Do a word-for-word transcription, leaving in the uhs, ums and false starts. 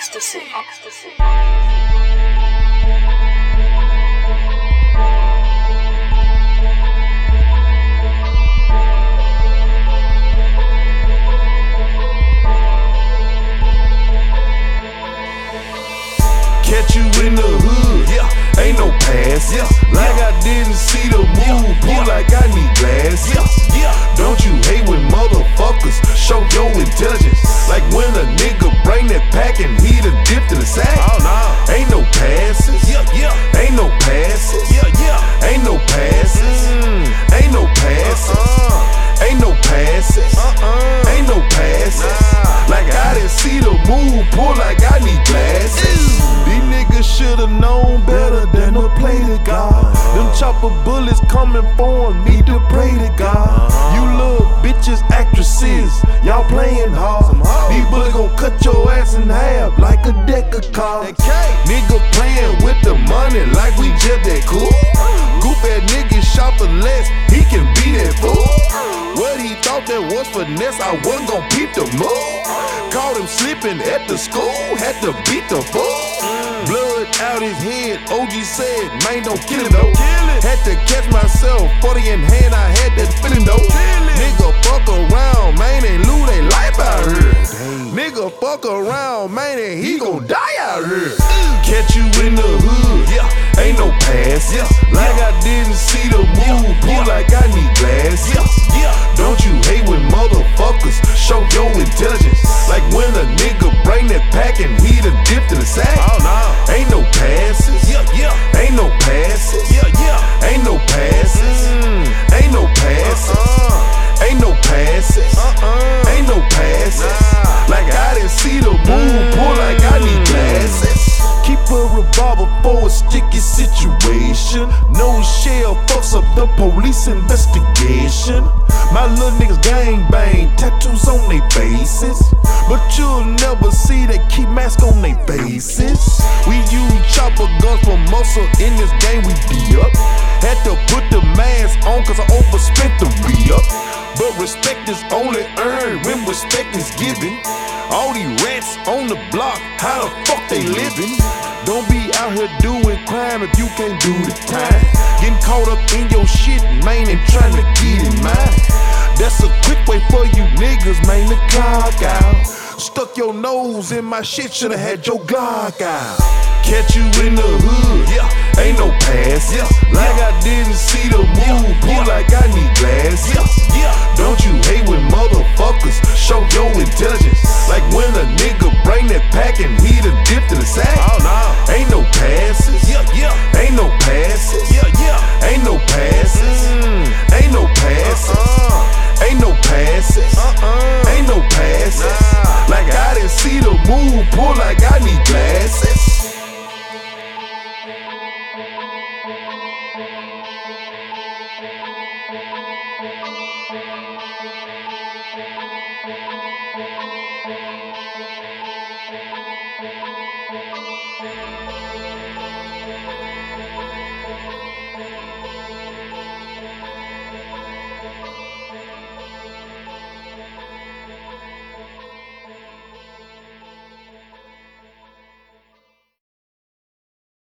ecstasy, ecstasy. Catch you in the hood, yeah. Ain't no pass, yeah. Like yeah. I didn't see the move, yeah. Pull yeah. like I need glasses. Yeah. Yeah. Don't you hate when motherfuckers show your intelligence? Like when a nigga bring that pack and he done dipped in the sack. Oh no, ain't no passes, yeah, yeah. Ain't no passes, yeah, yeah. Ain't no passes, mm. Ain't no passes, uh-uh. Ain't no passes, uh-uh. Ain't no passes. Nah. Like I didn't see the move, pull like I need glasses. These niggas should've known better than to play to God. Uh-huh. Them chopper bullets coming for them, need to pray to God. Uh-huh. You little bitches, actresses, y'all playing hard. These bullets gon' cut your ass in half like a deck of cards. Okay. Nigga playing with the money like we just that cool. Goof ass nigga shop for less, he can be that fool. What he thought that was finesse, I wasn't gon' peep the move. Caught him slipping at the school, had to beat the fool. Blood out his head, O G said, man, don't kill him though. Had to catch myself, forty in hand, I had that feeling though. Nigga fuck around, man, and lose their life out here. Nigga fuck around, man, and he gon' die out here. Catch you in the hood, yeah. Ain't no pass, yeah. Like I didn't see the move, pull like I need glasses. Don't you hate when motherfuckers show your intelligence? Like when a nigga bring that pack and he done dipped in the sack. Oh no, ain't no passes, yeah, yeah. Ain't no passes, yeah, yeah. Ain't no passes, mm. Ain't no passes, uh-uh. Ain't no passes, uh-uh. Ain't no passes. Nah. Like I didn't see the move, pull like I need glasses. Keep a revolver for a sticky situation. No shell fucks up the police investigation. My little niggas gang bang, tattoos on their faces, but you'll never see they keep masks on their faces. We use chopper guns for muscle in this game we be up. Had to put the mask on cause I overspent the re-up. But respect is only earned when respect is given. All these rats on the block, how the fuck they living? Don't be out here doing crime if you can't do the time. Getting caught up in your shit, man, and trying to get in mine. That's a quick way for you niggas, man, to clock out. Stuck your nose in my shit, should've had your Glock out. Catch you in the hood, yeah. Ain't no pass, yeah. Like I didn't see the move, pull like I need glasses. Don't you hate when motherfuckers show your intelligence? Like when a nigga bring that pack and he done dipped in the sack. Oh no, ain't no passes, yeah, yeah. Ain't no passes, yeah, yeah. Ain't no passes, mm. Ain't no passes, uh-uh. Ain't no passes, uh-uh. Ain't no passes. Nah. Like I didn't see the move, pull like I need glasses. Thank you.